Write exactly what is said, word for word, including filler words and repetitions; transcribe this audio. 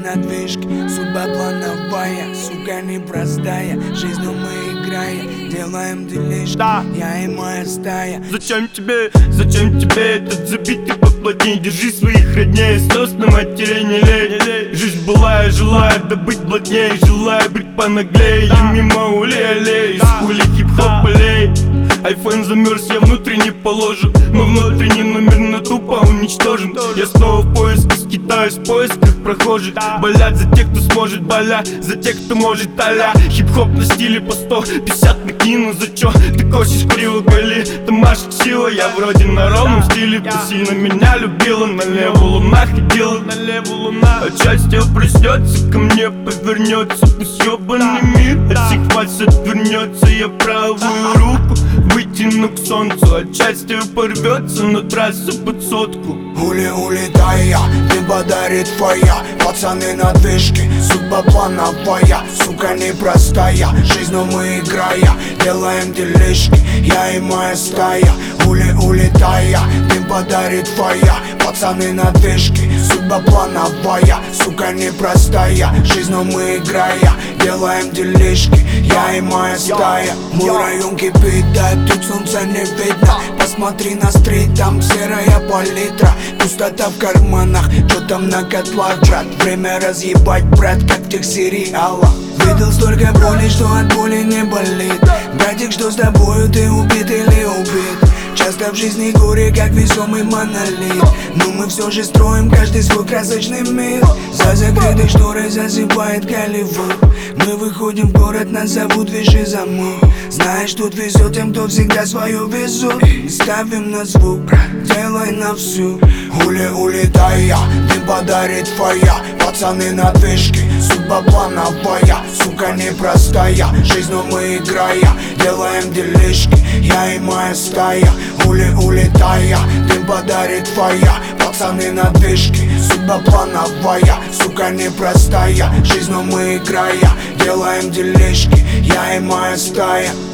на движке. Судьба плановая, сука, непростая. Жизнью мы играем, делаем делишки, да. Я и моя стая. Зачем тебе, зачем тебе этот забитый поплотней? Держи своих родней, слез на матери не лей. Жизнь была, я желаю добыть блатней, желаю быть понаглей. И мимо улей-аллей, из хули хип-хоп полей. Айфон замерз, я внутренне положен, но внутренний номер на тупо уничтожен. Я снова в поиске, скитаюсь в поисках прохожих. Болят за тех, кто сможет, болят за тех, кто может, а-ля хип-хоп на стиле по сто пятьдесят накину. За чё ты косишь криво, голи, ты машешь сила. Я вроде на ровном стиле, ты сильно меня любила. Налево луна ходила, налево луна. А счастье проснется, ко мне повернется. Пусть ёбаный мир от всех вас отвернется. Я правую руку вытяну к солнцу, от счастья порвется на трассу под сотку. Ули улетая, ты подарит твоя. Пацаны на движке, судьба плановая. Сука, непростая, жизнью мы играя, делаем делишки, я и моя стая. Ули улетая, ты подарит твоя. Пацаны на движке, судьба плановая. Сука, непростая, жизнью мы играя, делаем делишки, я и моя стая. Мой район кипит, да тут солнца не видно. Посмотри на стрит, там серая палитра. Пустота в карманах, что там на котлах, брат? Время разъебать, брат, как в тех сериалах. Видел столько боли, что от боли не болит. Братик, что с тобою, ты убит или убит? Часто в жизни горе, как весомый монолит. Но мы все же строим каждый свой красочный мир. За закрытой шторой засыпает Голливуд. Мы выходим в город, нас зовут Виши замок. Знаешь, тут везет тем, кто всегда свое везут. Мы ставим на звук, брат, делай на всю. Ули улетая, ты подарит твоя. Пацаны на движке, судьба плановая. Сука, непростая, жизнью мы играя, делаем делишки, я и моя стая. Ули улетая, ты подарит твоя. Пацаны на движке, судьба плановая. Сука, непростая, жизнью мы играя, делаем делишки, я и моя стая.